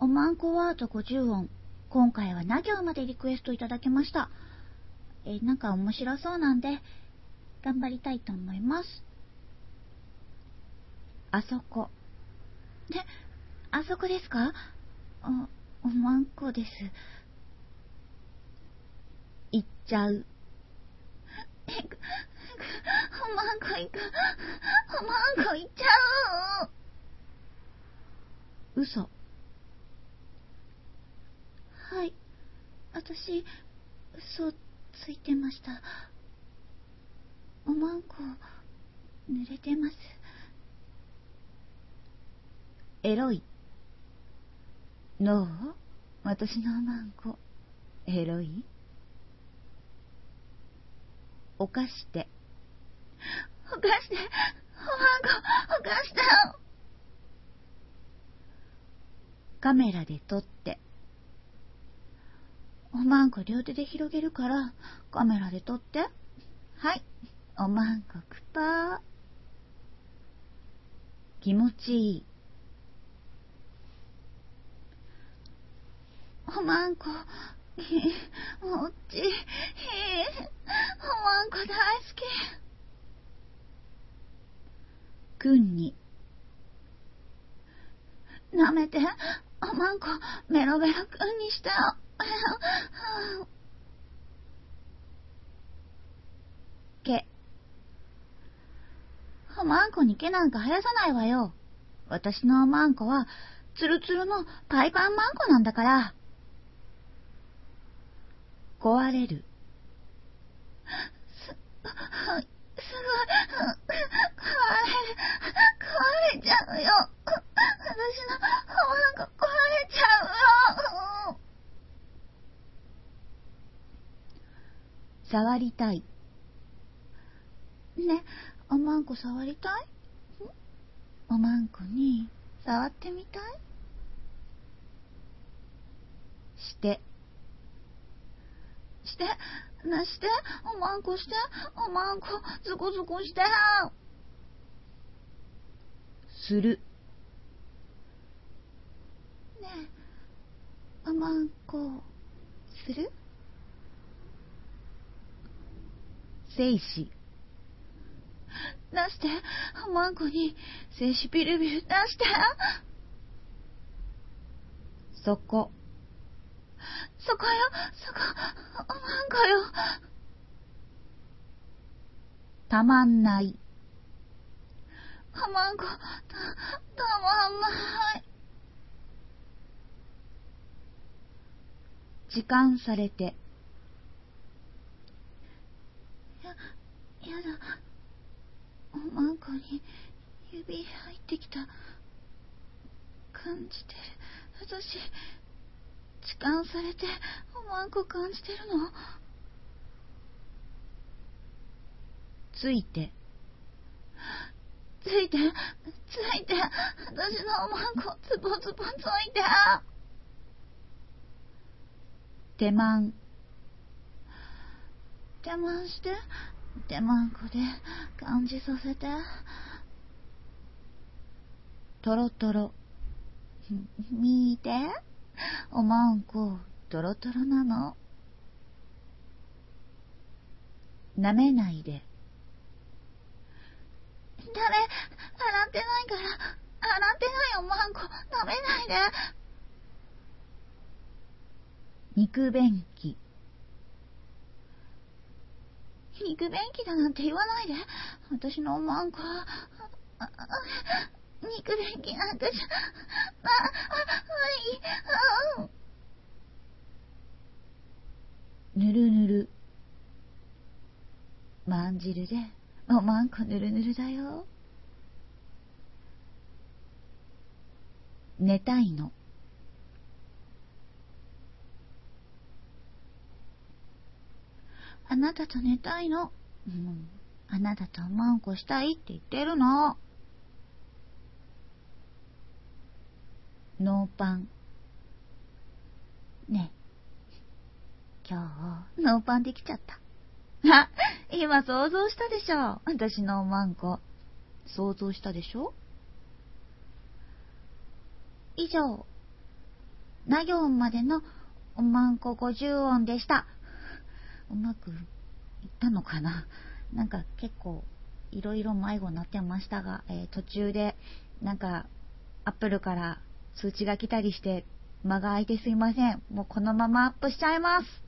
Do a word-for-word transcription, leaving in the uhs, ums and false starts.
おまんこワードごじゅう音。今回はな行までリクエストいただきました。えー、なんか面白そうなんで、頑張りたいと思います。あそこ。え、あそこですか？お、おまんこです。行っちゃう。え、おまんこ行く。おまんこ行っちゃう。嘘。はい。私、嘘ついてました。おまんこ、濡れてます。エロい。のう？私のおまんこ、エロい？おかして。おかして。おまんこ、おかして。カメラで撮って。おまんこ両手で広げるから、カメラで撮って。はい。おまんこくぱー。気持ちいい。おまんこ、もっち、おまんこ大好き。くんに。なめて、おまんこ、メロメロくんにして。毛。おまんこに毛なんか生やさないわよ。私のおまんこは、ツルツルのパイパンマンコなんだから。壊れる。す、すごい、壊れる、壊れちゃうよ。私のおまんこ壊れちゃうよ。触りたい。ね、おまんこ触りたい？おまんこに触ってみたい？して。して、なして、おまんこして、おまんこ、ズコズコして。する。ねえ、おまんこ、する？精子。出して、おまんこに精子ビルビル出して。そこ。そこよ、そこ、おまんこよ。たまんない。おまんこ、た、たまんない。時間されて。や、やだ。おまんこに指入ってきた。感じてる。私、痴漢されておまんこ感じてるの？ついて。ついて、ついて、私のおまんこつぼつぼついて。手まん。手まんして、手まんこで感じさせて。トロトロ。見て、おまんこトロトロなの。舐めないで。誰、洗ってないから、洗ってないおまんこ舐めないで。肉便器。肉便器だなんて言わないで。私のおまんこは肉便器なんかじゃ、あ、あ、はい、ぬるぬる。まんじるで、おまんこぬるぬるだよ。寝たいの。あなたと寝たいの。うん、あなたとおまんこしたいって言ってるの。ノーパン。ねえ、今日ノーパンできちゃった。あ、今想像したでしょ。私のおまんこ想像したでしょ。以上、 な行までのおまんこごじゅう音でした。うまくいったのかな。なんか結構いろいろ迷子になってましたが、えー、途中でなんかアップルから通知が来たりして間が空いてすいません。もうこのままアップしちゃいます。